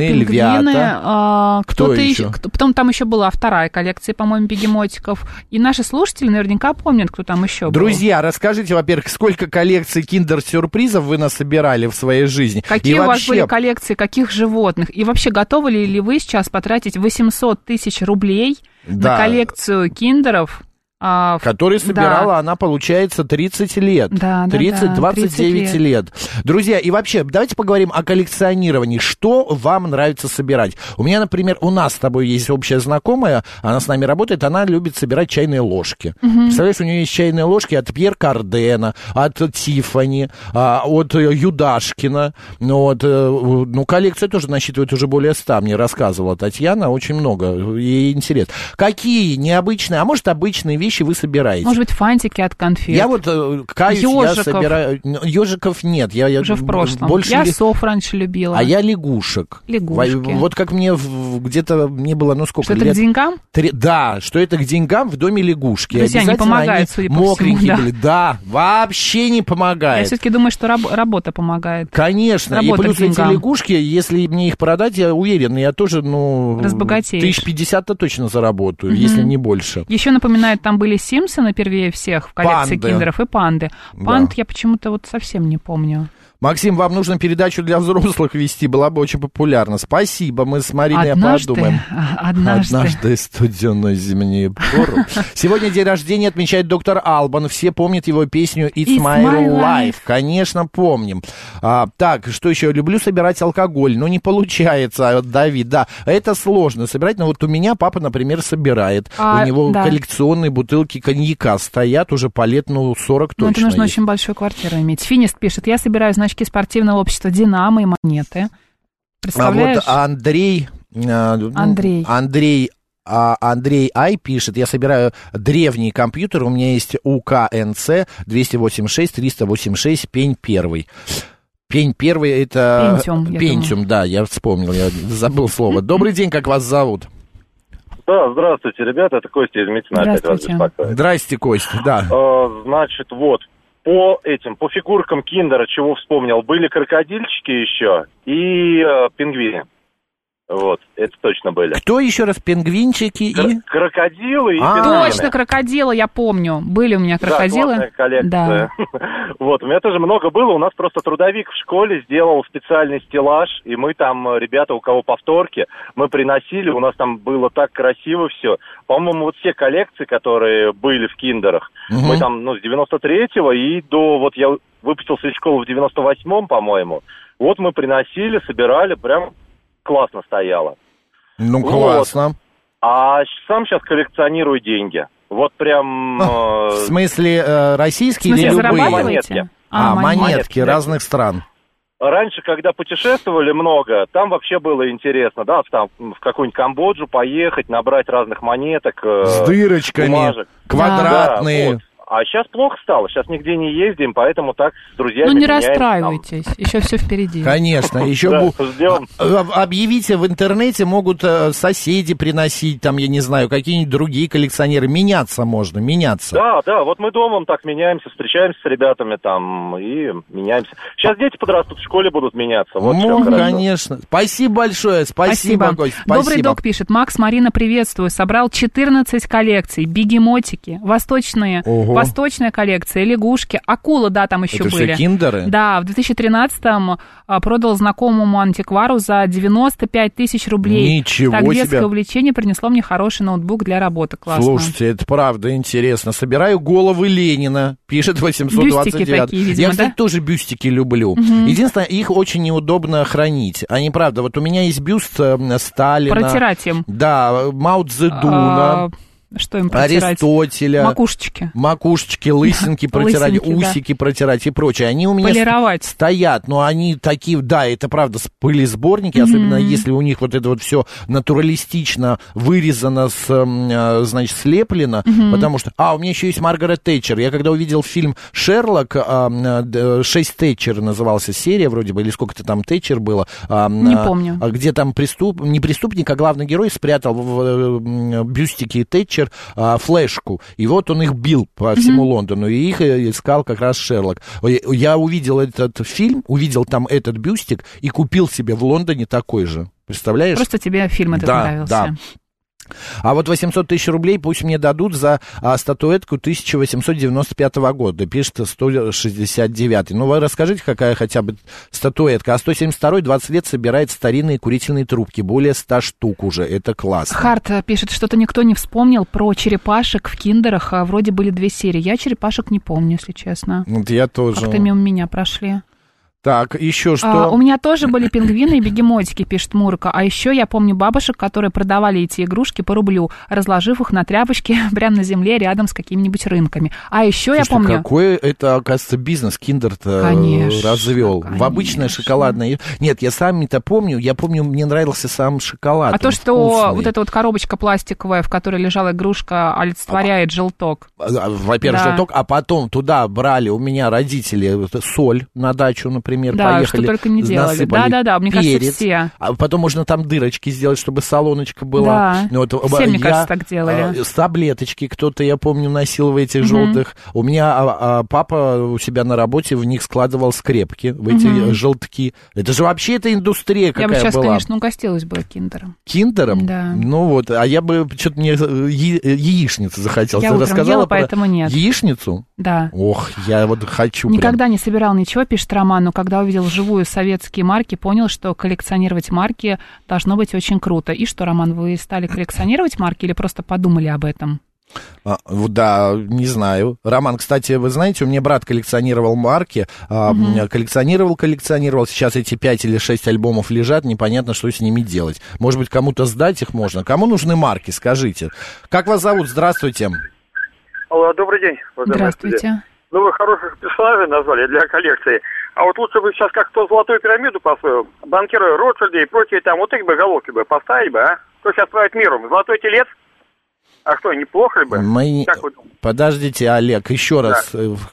львята. Кто-то еще? Потом там еще была вторая коллекция, по-моему, бегемотиков. И наши слушатели наверняка помнят, кто там еще был. Друзья, расскажите, во-первых, сколько коллекций киндер-сюрпризов вы насобирали в своей жизни? Какие у вас были коллекции, каких животных? И вообще, готовы ли вы сейчас потратить 800 тысяч рублей на коллекцию киндеров? Который собирала она, получается, 30 лет. Да, 29 лет. Друзья, и вообще, давайте поговорим о коллекционировании. Что вам нравится собирать? У меня, например, у нас с тобой есть общая знакомая, она с нами работает, она любит собирать чайные ложки. Представляешь, у нее есть чайные ложки от Пьер Кардена, от Тиффани, от Юдашкина. Ну, коллекция тоже насчитывает уже более 100, мне рассказывала Татьяна, очень много, ей интересно. Какие необычные, а может, обычные вещи вы собираете? Может быть, фантики от конфет. Я вот каюсь, я собираю... Ежиков нет. Я уже в прошлом. Больше я сов раньше любила. А я лягушек. Лягушки. Вот как мне где-то не было, ну сколько лет? Что это к деньгам? Да, что это к деньгам в доме лягушки. Друзья, не помогает, судя по мокренькие всему, да. были. Да, вообще не помогает. Я все-таки думаю, что работа помогает. Конечно. Работа и плюс эти лягушки, если мне их продать, я уверен, я тоже, разбогатеешь. 1050-то точно заработаю, если не больше. Еще напоминаю, там были Симпсоны первее всех в коллекции киндеров и панды. Панд я почему-то вот совсем не помню. Максим, вам нужно передачу для взрослых вести, была бы очень популярна. Спасибо, мы с Мариной подумаем. Однажды студеную зимнюю пору. Сегодня день рождения отмечает доктор Албан. Все помнят его песню «It's my life». Конечно, помним. Так, что еще? Люблю собирать алкоголь. Но не получается, Давид, да. Это сложно собирать, но вот у меня папа, например, собирает. У него коллекционные бутылки коньяка стоят уже по лет, 40 точно. Это нужно очень большую квартиру иметь. Финист пишет, я собираю значки спортивного общества «Динамо» и монеты. Представляешь? А вот Андрей Ай пишет, я собираю древний компьютер, у меня есть УКНЦ 286-386, пень первый. Пень первый это... Пентиум, да, я вспомнил, я забыл слово. Добрый день, как вас зовут? Да, здравствуйте, ребята, это Костя из Митина опять вас беспокоит. Здрасте, Костя, да. Значит, вот, по фигуркам Киндера, чего вспомнил, были крокодильчики еще и пингвины. Вот, это точно были. Кто еще раз? Пингвинчики и... Крокодилы и пингвины. Точно, крокодилы, я помню. Были у меня крокодилы. Да, коллекция. Да. Вот, у меня тоже много было. У нас просто трудовик в школе сделал специальный стеллаж, и мы там, ребята, у кого повторки, мы приносили, у нас там было так красиво все. По-моему, вот все коллекции, которые были в Киндерах, мы там, с 93-го и до, вот я выпустился из школы в 98-м, по-моему, вот мы приносили, собирали, прям классно стояла. Ну, классно. Вот. А сам сейчас коллекционирую деньги. Вот прям... В смысле, российские или любые? Монетки. Монетки разных стран. Раньше, когда путешествовали много, там вообще было интересно, да, там в какую-нибудь Камбоджу поехать, набрать разных монеток. С дырочками, бумажек. квадратные. Да, вот. А сейчас плохо стало, сейчас нигде не ездим, поэтому так с друзьями Ну, не меняемся, расстраивайтесь, еще все впереди. Конечно, еще объявите в интернете, могут соседи приносить, там, я не знаю, какие-нибудь другие коллекционеры. Меняться можно, меняться. Да, вот мы домом так меняемся, встречаемся с ребятами там и меняемся. Сейчас дети подрастут, в школе будут меняться. Вот конечно. Спасибо большое, спасибо. Гость, Добрый док пишет: Макс, Марина, приветствую. Собрал 14 коллекций, бегемотики, восточная коллекция, лягушки, акулы, да, там еще это были. Это все киндеры? Да, в 2013-м продал знакомому антиквару за 95 тысяч рублей. Ничего так, детское себе. увлечение принесло мне хороший ноутбук для работы. Классно. Слушайте, это правда интересно. Собираю головы Ленина, пишет 829. Бюстики такие, видимо, я, кстати, да? тоже бюстики люблю. Угу. Единственное, их очень неудобно хранить. Они, правда, вот у меня есть бюст Сталина. Протирать им. Да, Мао Цзэдуна. Что им протирать? Аристотеля. Макушечки, лысинки протирать, усики протирать и прочее. Они у меня стоят, но они такие, да, это правда пылесборники, особенно если у них вот это вот все натуралистично вырезано, значит, слеплено, потому что... у меня еще есть Маргарет Тэтчер. Я когда увидел фильм «Шерлок», 6 Тэтчер назывался серия вроде бы, или сколько-то там Тэтчер было. Не помню. Где там не преступник, а главный герой спрятал в бюстике Тэтчер флешку, и вот он их бил по всему Лондону, и их искал как раз Шерлок. Я увидел этот фильм, увидел там этот бюстик и купил себе в Лондоне такой же. Представляешь? Просто тебе фильм этот нравился. Да. А вот 800 тысяч рублей пусть мне дадут за статуэтку 1895 года, пишет 169. Ну, вы расскажите, какая хотя бы статуэтка. А 172-й 20 лет собирает старинные курительные трубки, более 100 штук уже, это классно. Харт пишет, что-то никто не вспомнил про черепашек в киндерах, вроде были 2 серии. Я черепашек не помню, если честно. Вот я тоже. Как-то мимо меня прошли. Так, еще что? У меня тоже были пингвины и бегемотики, пишет Мурка. А еще я помню бабушек, которые продавали эти игрушки по рублю, разложив их на тряпочке прямо на земле рядом с какими-нибудь рынками. А еще я помню... какой это, оказывается, бизнес Киндер-то развел. Конечно. В обычное шоколадное... Нет, я сам-то помню, мне нравился сам шоколад. А то, что вкусный. Вот эта вот коробочка пластиковая, в которой лежала игрушка, олицетворяет желток. Во-первых, желток, а потом туда брали у меня родители соль на дачу, например, да, поехали, что только не делали. Да, мне кажется, все. А потом можно там дырочки сделать, чтобы солоночка была. Да, все, мне кажется, так делали. Таблеточки кто-то, я помню, носил в этих желтых. У меня папа у себя на работе в них складывал скрепки, в эти желтки. Это же вообще эта индустрия какая была. Я бы сейчас, конечно, угостилась бы киндером. Киндером? Да. Ну вот, а я бы что-то мне яичницу захотелось. Я утром ела, поэтому нет. Яичницу? Да. Ох, я вот хочу. Никогда не собирал ничего, пишет Роман, но когда увидел вживую советские марки, понял, что коллекционировать марки должно быть очень круто. И что, Роман, вы стали коллекционировать марки или просто подумали об этом? Да, не знаю. Роман, кстати, вы знаете, у меня брат коллекционировал марки, коллекционировал. Сейчас эти 5 или 6 альбомов лежат, непонятно, что с ними делать. Может быть, кому-то сдать их можно? Кому нужны марки, скажите? Как вас зовут? Здравствуйте. Алло, добрый день. Здравствуйте. Ну, вы хороших персонажей назвали для коллекции. А вот лучше бы сейчас как-то золотую пирамиду построил, банкиры Ротшильды и прочие там, вот их бы головки бы поставить бы, а? Кто сейчас правит миром? Золотой телец? А что, неплохо ли бы? Подождите, Олег, еще раз.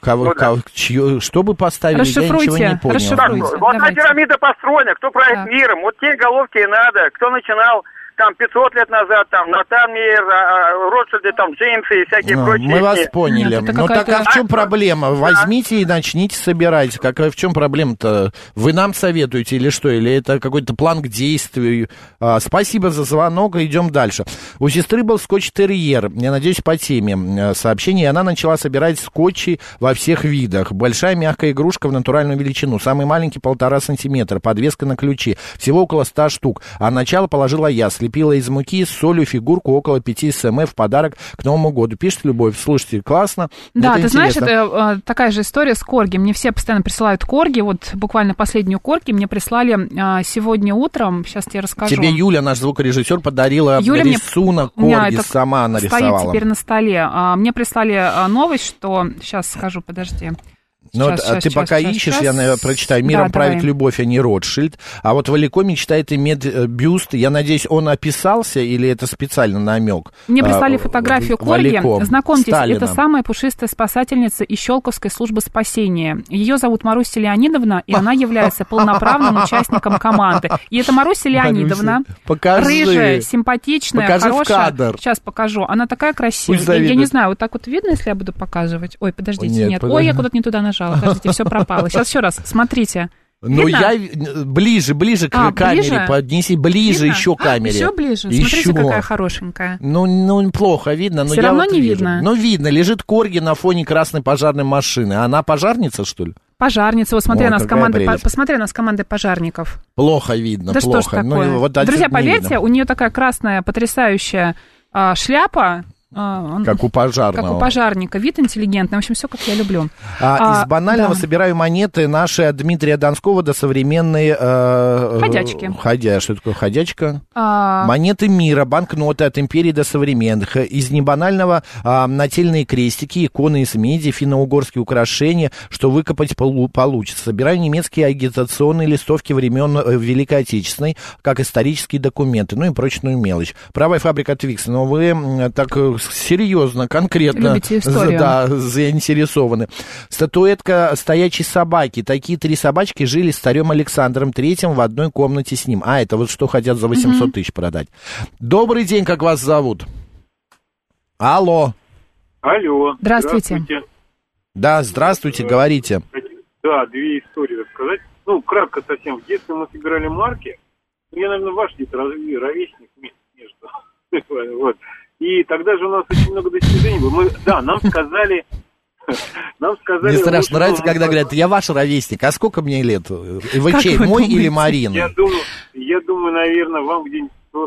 Что бы поставили, я ничего не понял. Золотая пирамида построена, кто правит миром? Вот те головки и надо. Кто начинал там 500 лет назад, там, Натан Мейер, Ротшильды, там, Джеймсы и всякие прочие. Мы вас поняли. Ну так а в чем проблема? Возьмите и начните собирать. В чем проблема-то? Вы нам советуете или что? Или это какой-то план к действию? Спасибо за звонок, идем дальше. У сестры был скотч-терьер, я надеюсь, по теме сообщения, и она начала собирать скотчи во всех видах. Большая мягкая игрушка в натуральную величину, самый маленький 1,5 сантиметра, подвеска на ключи, всего около 100 штук. А начало положила я. Слепила из муки с солью фигурку около 5 см в подарок к Новому году. Пишет Любовь. Слушайте, классно. Да, это ты знаешь, интересно. это такая же история с корги. Мне все постоянно присылают корги. Вот буквально последнюю корги мне прислали сегодня утром. Сейчас тебе расскажу. Тебе Юля, наш звукорежиссер, подарила рисунок корги, сама нарисовала. Стоит теперь на столе. Мне прислали новость, что... Сейчас скажу, подожди. Ну, ты пока ищешь, я прочитаю. «Миром правит любовь, а не Ротшильд». А вот Валико мечтает иметь бюст. Я надеюсь, он описался или это специально намек? Мне прислали фотографию корги. Валико. Знакомьтесь, Сталина. это самая пушистая спасательница из Щелковской службы спасения. Ее зовут Маруся Леонидовна, и она является полноправным участником команды. И это Маруся Леонидовна. Покажи. Рыжая, симпатичная, покажи хорошая. в кадр. Сейчас покажу. Она такая красивая. Я не знаю, вот так вот видно, если я буду показывать? Ой, подождите, нет. Ой, я куда-то не туда нажала. Подождите, все пропало. Сейчас еще раз, смотрите. Ну, я ближе к камере, ближе? поднеси ближе еще к камере. Еще ближе? Смотрите, какая хорошенькая. Ну, плохо видно. Все равно не видно. Ну, видно, лежит корги на фоне красной пожарной машины. Она пожарница, что ли? Пожарница. Вот смотри, посмотри, она с командой пожарников. Плохо видно, да плохо. Что ж такое? Друзья, поверьте, у нее такая красная, потрясающая шляпа. Как у пожарного. Как у пожарника. Вид интеллигентный. В общем, все, как я люблю. Из банального собираю монеты наши от Дмитрия Донского до современные... Ходячки. Что такое ходячка? Монеты мира, банкноты от империи до современных. Из небанального нательные крестики, иконы из меди, финно-угорские украшения, что выкопать получится. Собираю немецкие агитационные листовки времен Великой Отечественной, как исторические документы, ну и прочную мелочь. Правая фабрика Твикс. Но вы так... серьезно, конкретно. Любите историю. Да, заинтересованы. Статуэтка стоячей собаки. Такие 3 собачки жили с царем Александром III в одной комнате с ним. Это вот что хотят за 800 тысяч продать. Добрый день, как вас зовут? Алло. Алло. Здравствуйте. Да, здравствуйте, говорите. Да, 2 истории рассказать. Ну, кратко совсем. В детстве мы собирали марки. Я, наверное, ваш где-то ровесник между. Вот. И тогда же у нас очень много достижений было. Нам сказали... Мне страшно нравится, когда говорят, я ваш ровесник, а сколько мне лет? Вы чей, мой или Марина? Я думаю, наверное, вам где-нибудь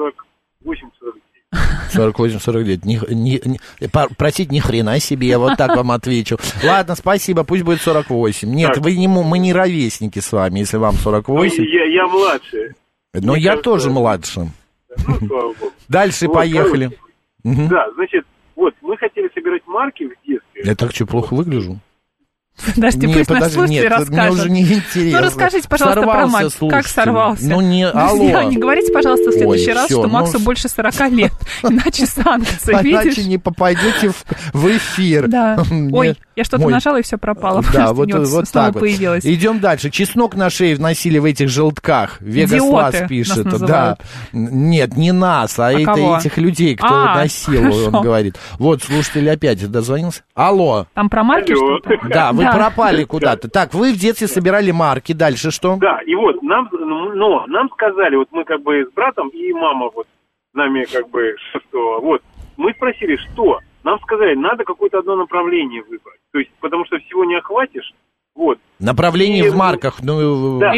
48-49. 48-49. Простите, ни хрена себе, я вот так вам отвечу. Ладно, спасибо, пусть будет 48. Нет, мы не ровесники с вами, если вам 48. Я младше. Но я тоже младше. Ну, слава богу. Дальше поехали. Да, значит, вот, мы хотели собирать марки в детстве. Я так что, плохо выгляжу? Подожди, пусть наш слушатель расскажет. Мне уже не интересно. Ну, расскажите, пожалуйста, про Макса. Как сорвался? Ну, Друзья, не говорите, пожалуйста, в следующий раз, что Максу больше 40 лет. Иначе санкции, видишь? Иначе не попадете в эфир. Да. Ой, я что-то нажала, и все пропало. Да, вот так вот. Появилось. Идем дальше. Чеснок на шее носили в этих желтках. Вегаслас пишет. Да. Нет, не нас, а этих людей, кто носил, он говорит. Вот, слушатель опять дозвонился. Алло. Там про марки что-то? Да, вы пропали куда-то. Так, вы в детстве собирали марки, дальше что? Да, и вот нам сказали, вот мы как бы с братом и мама вот с нами как бы, что вот, мы спросили, что? Нам сказали, надо какое-то одно направление выбрать, то есть, потому что всего не охватишь, вот. Направление в марках, ну... Да,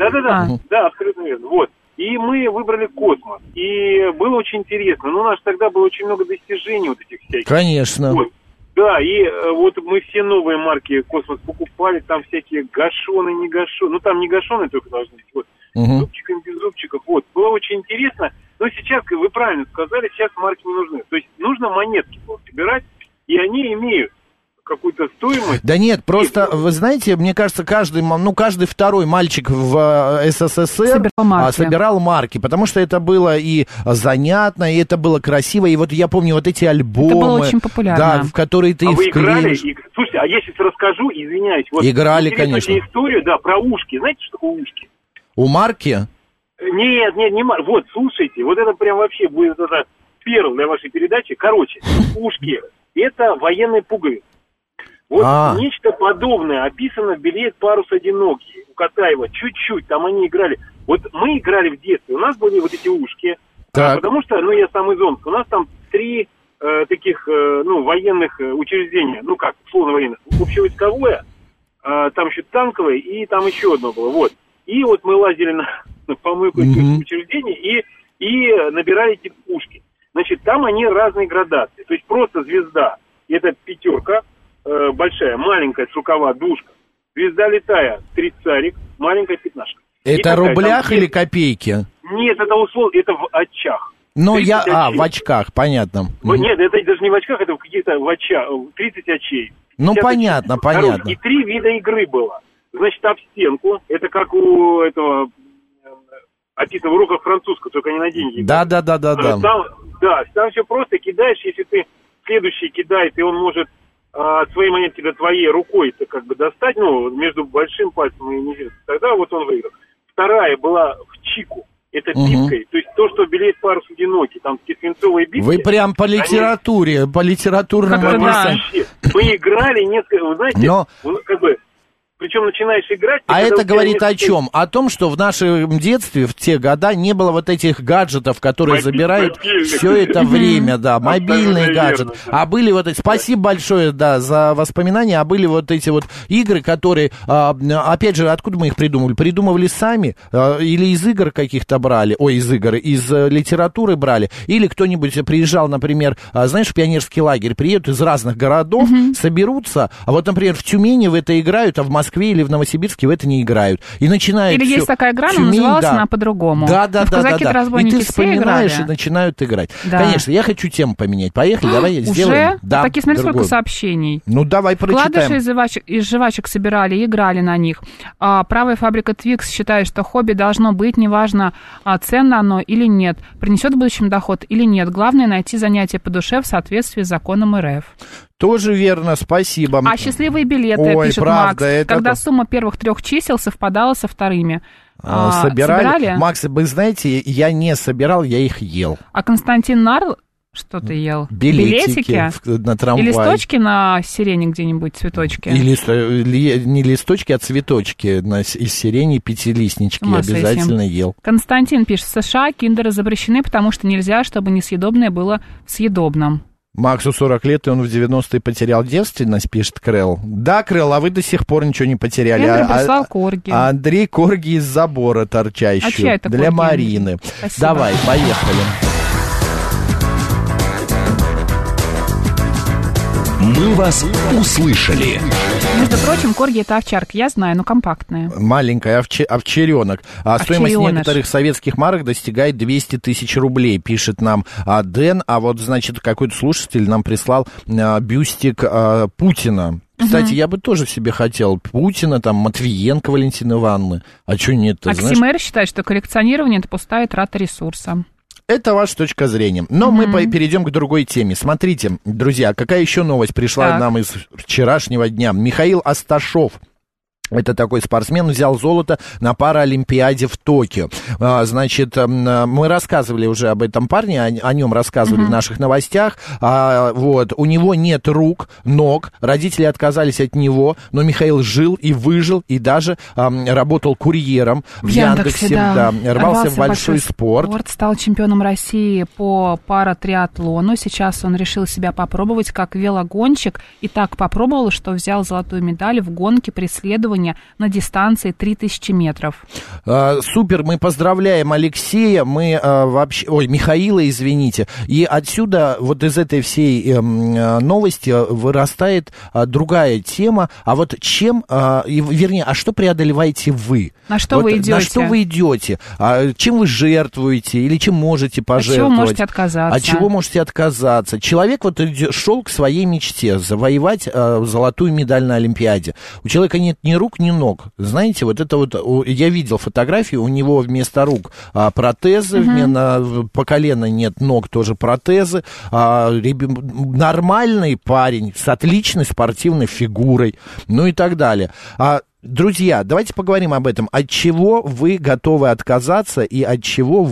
да, абсолютно верно, вот. И мы выбрали космос, и было очень интересно, но у нас тогда было очень много достижений вот этих всяких. Конечно. Вот. Да, и вот мы все новые марки «Космос» покупали, там всякие гашоны, не гашоны, ну там не гашоны только должны быть, вот, с зубчиками, без зубчиков, вот, было очень интересно, но сейчас, как вы правильно сказали, сейчас марки не нужны, то есть нужно монетки собирать, и они имеют какую-то стоимость. Да нет, просто, вы знаете, мне кажется, каждый второй мальчик в СССР собирал марки, потому что это было и занятно, и это было красиво, и вот я помню вот эти альбомы. Это было очень популярно. Да, в которые ты вы играли? вклеишь. Слушайте, а я сейчас расскажу, извиняюсь. Вот играли, конечно. Историю, да, про ушки. Знаете, что такое ушки? У марки? Нет, не марки. Вот, слушайте, вот это прям вообще будет это перл для вашей передачи. Короче, ушки – это военные пуговицы. Вот нечто подобное описано в «Белеет парус одинокий» у Катаева. Чуть-чуть, там они играли. Вот мы играли в детстве, у нас были вот эти ушки. Потому что, я сам из Омска, у нас там 3 таких, военных учреждения. Ну как, условно военных. Общевойсковое, там еще танковое, и там еще одно было. Вот. И вот мы лазили на помойку этих учреждений, и и набирали эти пушки. Значит, там они разные градации. То есть просто звезда, это 5, большая, маленькая с рукава душка. Звезда летая, 30-арик, маленькая 15. Это рублях или копейки? Нет, это условно, это в очах. Ну, в очках, понятно. Нет, это даже не в очках, это в каких-то в очах, 30 очей. Ну, понятно, очей. понятно. Короче, и 3 вида игры было. Значит, об стенку, это как у этого, описано в уроках французского, только не на деньги. Да. Там все просто, кидаешь, если ты следующий кидает, и он может свои монетки до твоей рукой как бы достать, между большим пальцем и низким, тогда вот он выиграл. Вторая была в чику. Это биткой, то есть то, что белеет парус одинокий, там такие свинцовые битки. Вы прям по литературе, по литературному описанию. Мы играли несколько, вы знаете, как бы, причем начинаешь играть... А это говорит о чем? О том, что в нашем детстве, в те года, не было вот этих гаджетов, которые забирают все это время, да, мобильные гаджеты. А были вот эти... Спасибо большое, да, за воспоминания. А были вот эти вот игры, которые, опять же, откуда мы их придумывали? Придумывали сами? Или из игр каких-то брали? Из литературы брали? Или кто-нибудь приезжал, например, знаешь, в пионерский лагерь, приедут из разных городов, соберутся, а вот, например, в Тюмени в это играют, а в Москве или в Новосибирске в это не играют. И начинают... Или есть такая игра, но называлась она по-другому. Да. И ты вспоминаешь и начинают играть. Да. Конечно, я хочу тему поменять. Поехали, давай сделаем. Да, такие, смотри, сколько сообщений. Ну, давай прочитаем. Вкладыши из жвачек собирали и играли на них. Правая фабрика Твикс считает, что хобби должно быть, неважно, ценно оно или нет, принесет в будущем доход или нет. Главное найти занятие по душе в соответствии с законом РФ. Тоже верно, спасибо. А счастливые билеты, пишет правда, Макс, когда сумма первых 3 чисел совпадала со вторыми. Собирали? Макс, вы знаете, я не собирал, я их ел. А Константин Нарл, что ты ел? Билетики на трамвай. И листочки на сирене где-нибудь, цветочки? Не листочки, а цветочки из сирени, 5-листнички я обязательно ел. Константин пишет, в США киндеры запрещены, потому что нельзя, чтобы несъедобное было в съедобном. Максу 40 лет, и он в 90-е потерял девственность, пишет Крэлл. Да, Крэлл, а вы до сих пор ничего не потеряли. Эндрю прислал корги. А Андрей корги из забора торчащую. А чья это для корги? Марины. Спасибо. Давай, поехали. Мы вас услышали. Между прочим, корги — это овчарка, я знаю, но компактная. Маленькая овчаренок. Стоимость некоторых советских марок достигает 200 тысяч рублей, пишет нам Дэн. А вот, значит, какой-то слушатель нам прислал бюстик Путина. Кстати, я бы тоже себе хотел Путина, там, Матвиенко Валентины Ивановны. А что нет-то, знаешь? Оксимэр считает, что коллекционирование — это пустая трата ресурса. Это ваша точка зрения. Но мы перейдем к другой теме. Смотрите, друзья, какая еще новость пришла нам из вчерашнего дня. Михаил Асташов. Это такой спортсмен, взял золото на Паралимпиаде в Токио. Значит, мы рассказывали уже об этом парне, о нем рассказывали в наших новостях. Вот, у него нет рук, ног, родители отказались от него, но Михаил жил и выжил, и даже работал курьером в Яндексе, рвался в большой спорт. Стал чемпионом России по паратриатлону. Сейчас он решил себя попробовать как велогонщик, и так попробовал, что взял золотую медаль в гонке преследования на дистанции 3000 метров. Супер, мы поздравляем Алексея, Михаила, извините. И отсюда, вот из этой всей новости вырастает другая тема. А вот что преодолеваете вы? На что вы идете? На что вы идете? Чем вы жертвуете или чем можете пожертвовать? От чего можете отказаться? От чего можете отказаться? Человек шел к своей мечте, завоевать золотую медаль на Олимпиаде. У человека нет ни рук, ни ног. Знаете, вот это вот, я видел фотографии, у него вместо рук протезы, по колено нет ног, тоже протезы. Нормальный парень с отличной спортивной фигурой, ну и так далее. Друзья, давайте поговорим об этом. От чего вы готовы отказаться и от чего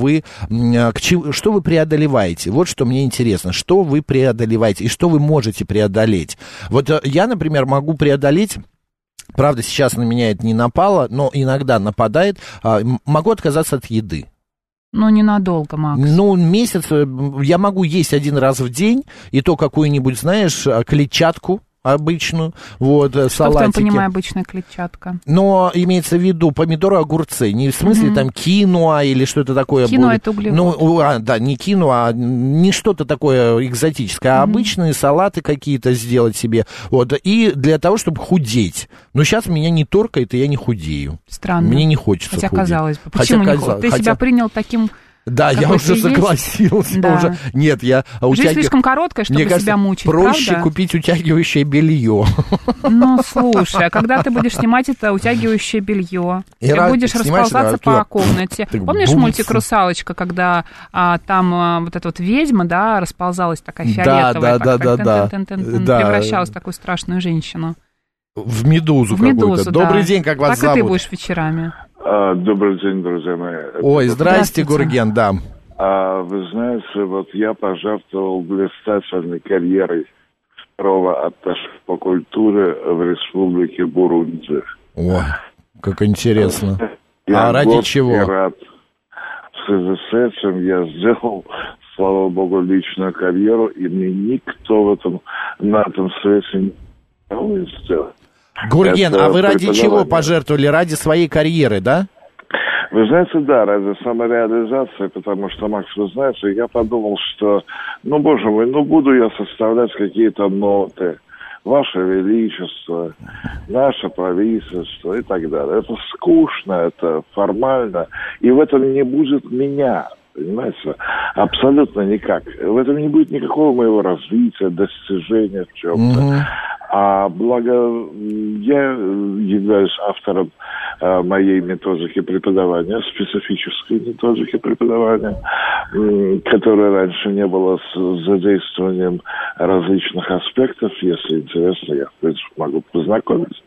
что вы преодолеваете? Вот что мне интересно. Что вы преодолеваете и что вы можете преодолеть? Вот я, например, могу преодолеть... Правда, сейчас на меня это не напало, но иногда нападает. Могу отказаться от еды. Ну, ненадолго, Макс. Ну, месяц я могу есть 1 раз в день, и то какую-нибудь, знаешь, клетчатку обычную, вот, салатики. Что в твоем понимании обычная клетчатка? Но имеется в виду помидоры, огурцы, не в смысле там киноа или что-то такое. Киноа это углевод. Да, не киноа, не что-то такое экзотическое, а обычные салаты какие-то сделать себе, вот, и для того, чтобы худеть. Но сейчас меня не торкает, и я не худею. Странно. Мне не хочется Хотя, худеть. казалось бы, почему не худеть? Ты себя принял таким... Да, я уже согласился. Да. Уже. Нет, Жизнь слишком короткая, чтобы себя мучить, проще правда? купить утягивающее белье. Ну, слушай, а когда ты будешь снимать это утягивающее белье, ты будешь расползаться по комнате. Помнишь мультик «Русалочка», когда там вот эта вот ведьма, да, расползалась такая фиолетовая, превращалась в такую страшную женщину? В медузу какую-то. Добрый день, как вас зовут? Так и ты будешь вечерами. Добрый день, друзья мои. Ой, здрасте, Гурген, да. Вы знаете, вот я пожертвовал блистательной карьерой второго атташе по культуре в республике Бурунди. Ой, как интересно. А ради чего? Я рад. В связи с этим я сделал, слава богу, личную карьеру, и мне никто на этом свете не сделал. Гурген, а вы ради чего пожертвовали? Ради своей карьеры, да? Вы знаете, да, ради самореализации, потому что, Макс, вы знаете, я подумал, что, боже мой, буду я составлять какие-то ноты, Ваше Величество, наше правительство и так далее. Это скучно, это формально, и в этом не будет меня. Понимаете? Абсолютно никак. В этом не будет никакого моего развития, достижения в чем-то. А благо я являюсь автором моей методики преподавания, специфической методики преподавания, которой раньше не было с задействованием различных аспектов. Если интересно, я, в принципе, могу познакомиться.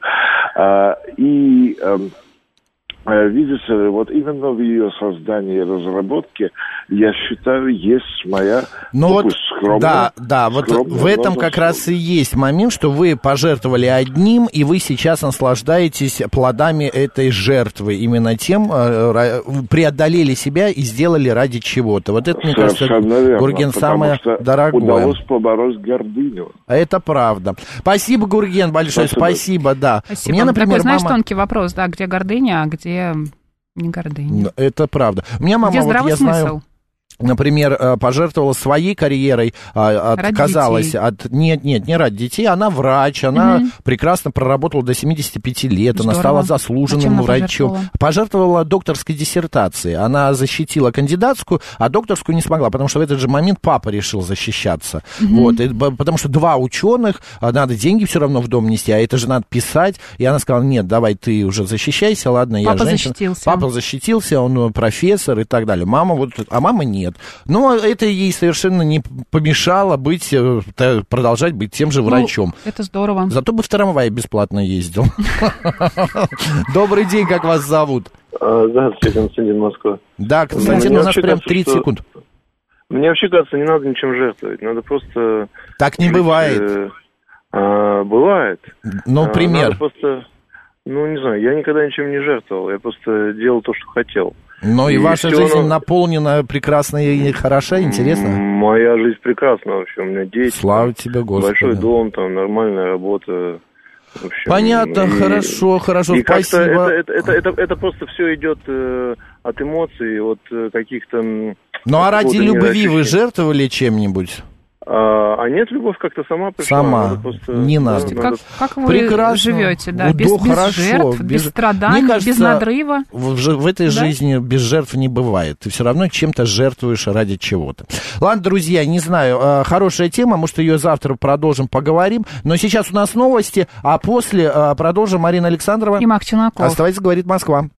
Видите ли, вот именно в ее создании и разработке, я считаю, есть моя скромная... Да, вот в этом как раз и есть момент, что вы пожертвовали одним, и вы сейчас наслаждаетесь плодами этой жертвы. Именно тем преодолели себя и сделали ради чего-то. Вот это, мне кажется, Гурген, самое дорогое. Удалось побороть гордыню. Это правда. Спасибо, Гурген, большое спасибо, да. Спасибо. Мне, например, такой, знаешь, тонкий вопрос, да, где гордыня, а где не гордыня. Это правда. У меня мама, где здравый смысл? Знаю, например, пожертвовала своей карьерой, отказалась от... Нет, не ради детей, она врач, она прекрасно проработала до 75 лет, Здорово. Она стала заслуженным врачом. Пожертвовала докторской диссертацией, она защитила кандидатскую, а докторскую не смогла, потому что в этот же момент папа решил защищаться. Вот, потому что два ученых, надо деньги все равно в дом нести, а это же надо писать, и она сказала, нет, давай ты уже защищайся, ладно, я женщина. Папа защитился, он профессор и так далее. Мама а мама нет. Но это ей совершенно не помешало продолжать быть тем же врачом. Это здорово. Зато бы в трамвае бесплатно ездил. Добрый день, как вас зовут? Здравствуйте, Константин, Москва. Да, Константин, у нас прям 30 секунд. Мне вообще кажется, не надо ничем жертвовать, надо просто... Так не бывает. Бывает. Ну, пример. Надо просто... не знаю, я никогда ничем не жертвовал, я просто делал то, что хотел. Но и ваша жизнь наполнена прекрасно и хороша, интересно? Моя жизнь прекрасна вообще, у меня дети. Слава тебе, Господи. Большой дом, там нормальная работа. В общем, понятно, хорошо, и спасибо. Это просто все идет от эмоций, от каких-то... Ну а ради любви вы жертвовали чем-нибудь? А нет, любовь как-то сама пришла. Сама, не надо. Как вы живете, да, без жертв, без страданий, кажется, без надрыва? В этой жизни без жертв не бывает. Ты все равно чем-то жертвуешь ради чего-то. Ладно, друзья, не знаю, хорошая тема, может, ее завтра продолжим, поговорим. Но сейчас у нас новости, а после продолжим. Марина Александрова и Мак Челноков. Оставайтесь, говорит Москва.